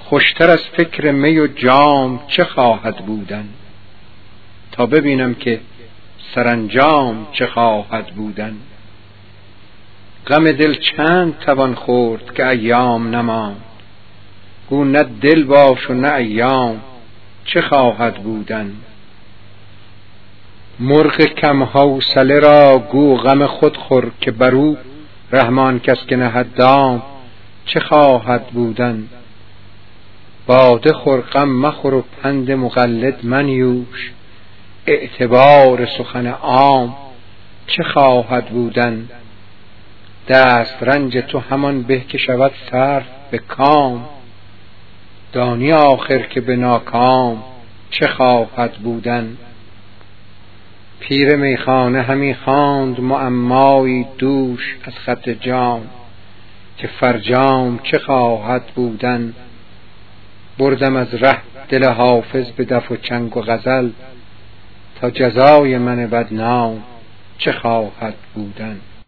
خوشتر از فکر می و جام چه خواهد بودن؟ تا ببینم که سرانجام چه خواهد بودن. غم دل چند توان خورد که ایام نماند، گو نه دل باش و نه ایام چه خواهد بودن. مرغ کم حوصله را گو غم خود خور، که برو رحمان کس که نهد دام چه خواهد بودن. باده خور غم مخور و پند مقلد منیوش، اعتبار سخن عام چه خواهد بودن. دست رنج تو همان به که شود صرف به کام، دانی آخر که به ناکام چه خواهد بودن. پیر میخانه همی خواند معمایی دوش از خط جام، که فرجام چه خواهد بودن. بردم از ره دل حافظ به دف و چنگ و غزل، تا جزای من بدنام چه خواهد بودن.